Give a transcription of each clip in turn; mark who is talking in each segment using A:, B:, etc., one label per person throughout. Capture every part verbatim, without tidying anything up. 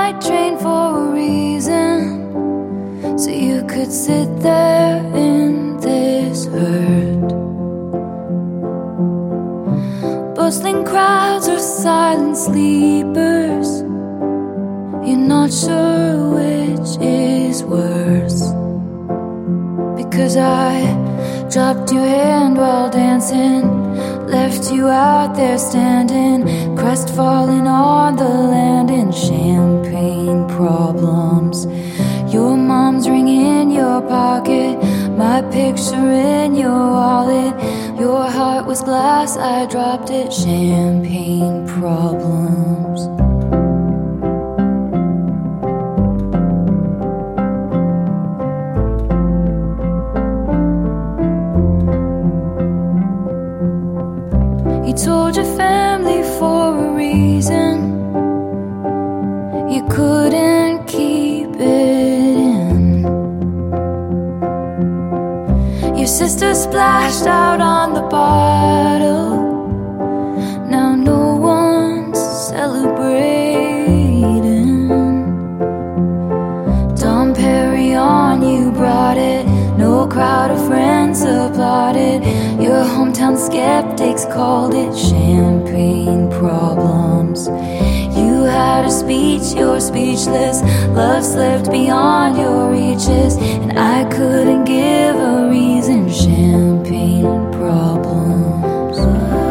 A: night train for a reason, so you could sit there in this hurt. Bustling crowds or silent sleepers, you're not sure which is worse. Because I dropped your hand while dancing, left you out there standing, crestfallen on the land in champagne problems. Your mom's ring in your pocket, my picture in your wallet. Your heart was glass, I dropped it, champagne problems. You told your family for a reason, you couldn't keep it in. Your sister splashed out on the bottle, now no one's celebrating. Dom Perignon, you brought it, no crowd of friends applauded. Your hometown skeptics called it champagne problems. You had a speech, you're speechless. Love slipped beyond your reaches, and I couldn't give a reason. Champagne problems.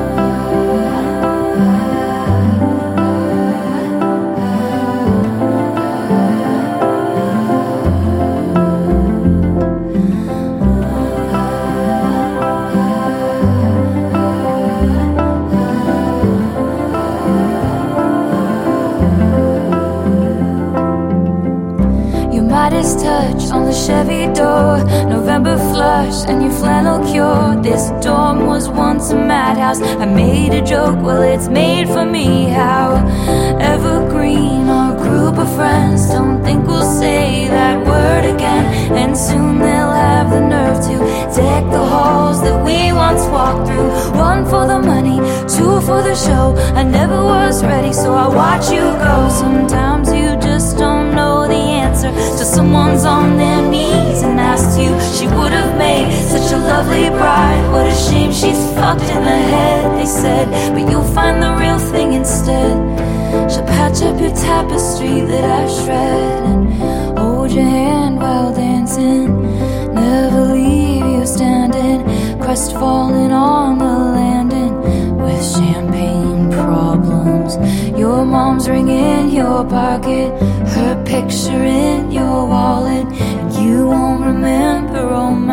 A: Midas touch on the Chevy door, November flush and your flannel cure. This dorm was once a madhouse, I made a joke, well it's made for me. How evergreen our group of friends, don't think we'll say that word again. And soon they'll have the nerve to deck the halls that we once walked through. One for the money, two for the show. I never was ready, so I watch you go. Sometimes you just don't know the answer till someone's on their knees and asks you. She would have made such a lovely bride, what a shame she's fucked in the head, they said. But you'll find the real thing instead. She'll patch up your tapestry that I shred, and hold your hand while dancing, never leave you standing, crestfallen on the landing with champagne problems. Your mom's ring in your pocket, her picture in your wallet, and you won't remember, oh